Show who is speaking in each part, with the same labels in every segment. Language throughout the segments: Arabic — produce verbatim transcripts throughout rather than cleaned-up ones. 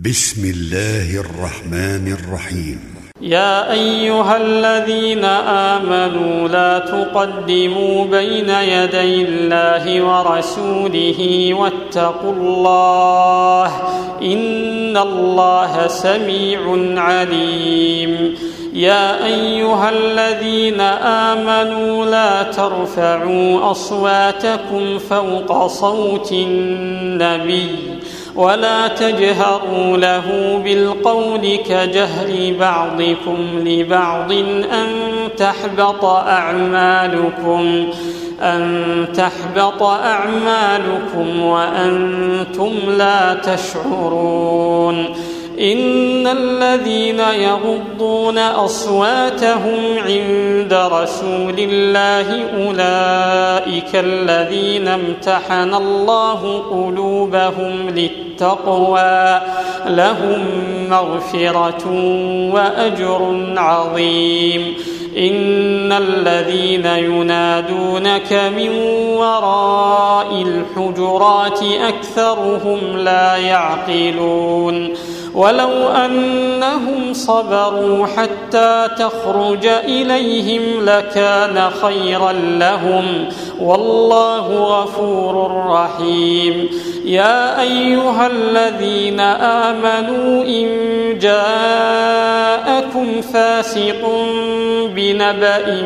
Speaker 1: بسم الله الرحمن الرحيم.
Speaker 2: يا أيها الذين آمنوا لا تقدموا بين يدي الله ورسوله واتقوا الله إن الله سميع عليم. يا أيها الذين آمنوا لا ترفعوا أصواتكم فوق صوت النبي ولا تجهروا له بالقول كجهر بعضكم لبعض أن تحبط أعمالكم أن تحبط أعمالكم وأنتم لا تشعرون. إن الذين يغضون أصواتهم عند رسول الله أولئك الذين امتحن الله قلوبهم للتقوى لهم مغفرة وأجر عظيم. إن الذين ينادونك من وراء الحجرات أكثرهم لا يعقلون. ولو أنهم صبروا حتى تخرج إليهم لكان خيرا لهم والله غفور رحيم. يا أيها الذين آمنوا إن جاءكم فاسق بنبأ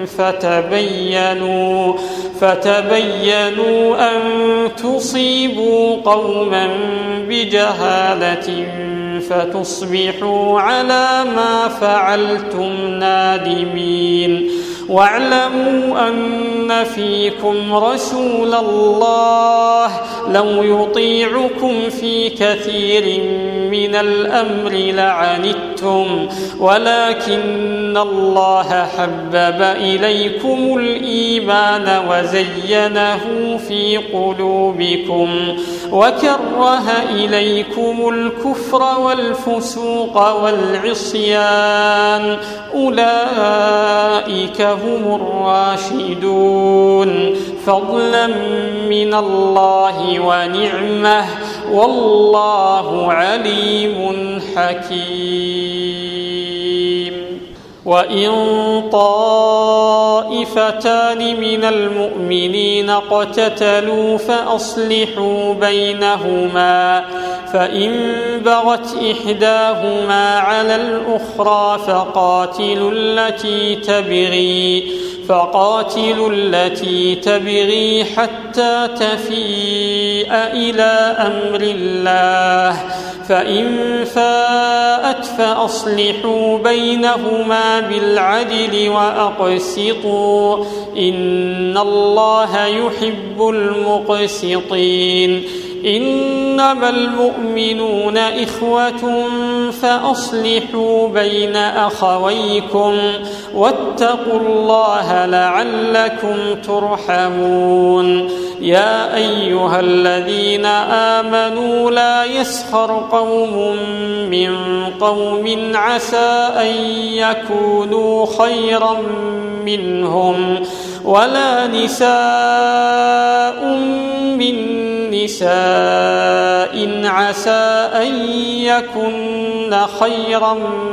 Speaker 2: فتبينوا فتبينوا أن تصيبوا قوما بجهالة فتصبحوا على ما فعلتم نادمين. واعلموا أن فيكم رسول الله لو يطيعكم في كثير من الأمر لعنتم ولكن الله حبب إليكم الإيمان وزينه في قلوبكم وكره إليكم الكفر والفسوق والعصيان أولئك هم الراشدون فضلا من الله ونعمه والله عليم حكيم. وإن طائفتان من المؤمنين اقتتلوا فأصلحوا بينهما فإن بغت إحداهما على الأخرى فقاتلوا التي تبغي فقاتلوا التي تبغي حتى تفيء إلى أمر الله فإن فاءت فأصلحوا بينهما بالعدل وأقسطوا إن الله يحب المقسطين. إنما المؤمنون إخوة فأصلحوا بين أخويكم واتقوا الله لعلكم ترحمون. يا أيها الذين آمنوا لا يسخر قوم من قوم عسى أن يكونوا خيرا منهم ولا نساء من نساء عسى أن يكن خيرا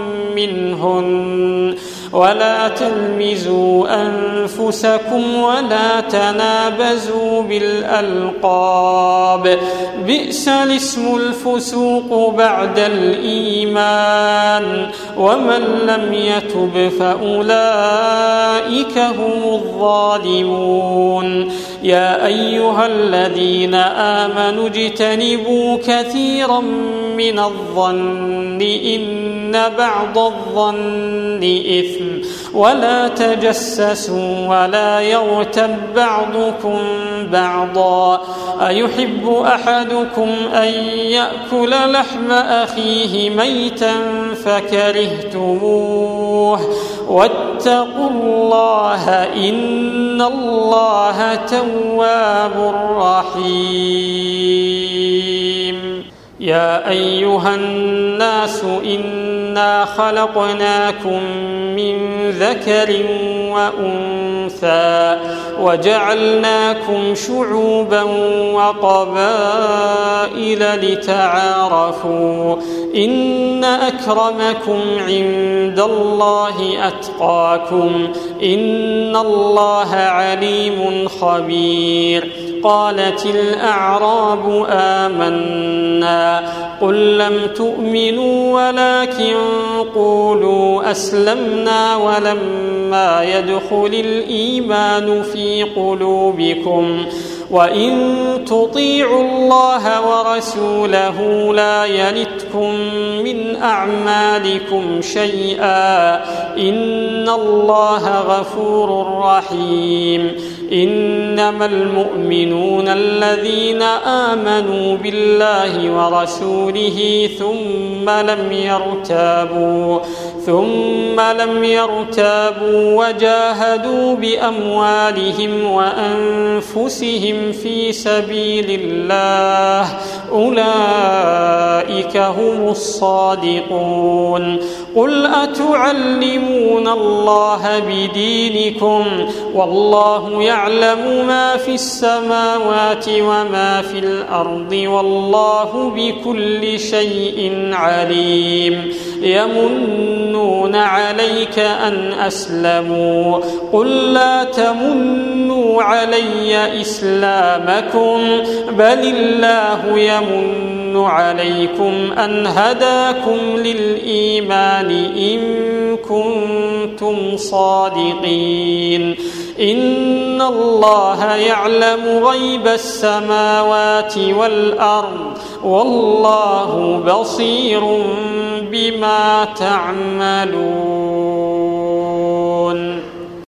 Speaker 2: منهن ولا تلمزوا أنفسكم ولا تنابزوا بالألقاب بئس الاسم الفسوق بعد الإيمان ومن لم يتب فأولئك هم الظالمون. يا أيها الذين آمنوا اجتنبوا كثيرا من الظن إن بعض الظن إثم ولا تجسسوا ولا يغتب بعضكم بعضا أيحب أحدكم أن يأكل لحم أخيه ميتا فكرهتموه واتقوا الله إن الله تواب رحيم. يا أيها الناس إنا خلقناكم من ذكر وأنثى وجعلناكم شعوبا وقبائل لتعارفوا إن أكرمكم عند الله أتقاكم إن الله عليم خبير. قالت الأعراب آمنا قل لم تؤمنوا ولكن قولوا أسلمنا ولما يدخل الإيمان في قلوبكم وإن تطيعوا الله ورسوله لا يلتكم من أعمالكم شيئا إن الله غفور رحيم. إنما المؤمنون الذين آمنوا بالله ورسوله ثم لم يرتابوا ثم لم يرتابوا وجاهدوا بأموالهم وأنفسهم في سبيل الله أولئك هم الصادقون. قل أتعلمون الله بدينكم والله يعلم ما في السماوات وما في الأرض والله بكل شيء عليم. يمنون عليك أن أسلموا قل لا تمنوا علي إسلامكم بل الله يمن عليكم أن هداكم للإيمان إن كنتم صادقين. إن الله يعلم غيب السماوات والأرض والله بصير بما تعملون.